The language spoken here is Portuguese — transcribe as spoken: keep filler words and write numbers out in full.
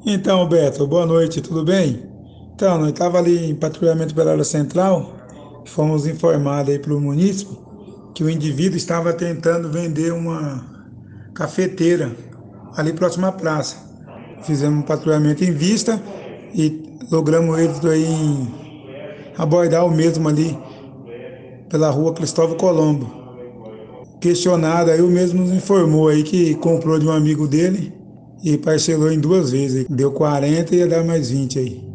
Então, Beto, boa noite, tudo bem? Então, nós estava ali em patrulhamento pela área central, fomos informados aí pelo munícipe que o indivíduo estava tentando vender uma cafeteira ali próximo à praça. Fizemos um patrulhamento em vista e logramos eles aí em abordar o mesmo ali pela rua Cristóvão Colombo. Questionado aí, o mesmo nos informou aí que comprou de um amigo dele e parcelou em duas vezes. Deu quarenta e ia dar mais vinte aí.